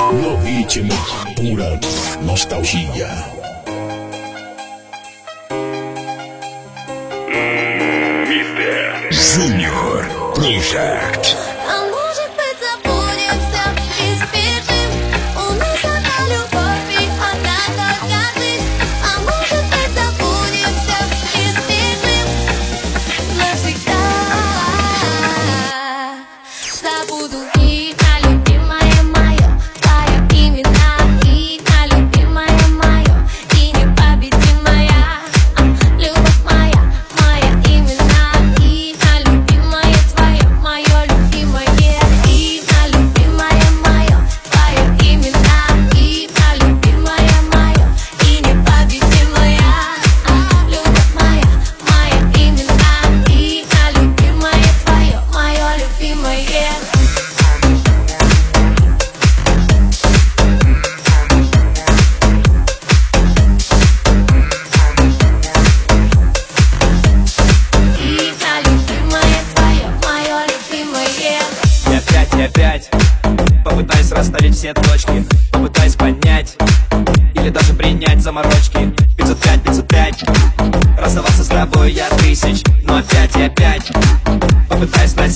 No ritmo, pura nostalgia. Junior Project. А может быть, забудем все и сбежим. У нас одна любовь и одна только жизнь. А может быть, забудем все и сбежим навсегда. Забуду имя, любимое мое, твое имена, имя, любимое мое, и непобедимая любовь моя, моя имена, имя, любимое твое, мое любимое имя, любимое мое, твое имена, имя, любимое мое, и непобедимая любовь моя, моя имена, имя, любимое твое, мое любимое. И опять попытаюсь расставить все точки, попытаюсь понять или даже принять заморочки. 505, 505, расставаться с тобой я тысяч, но опять и опять попытаюсь стать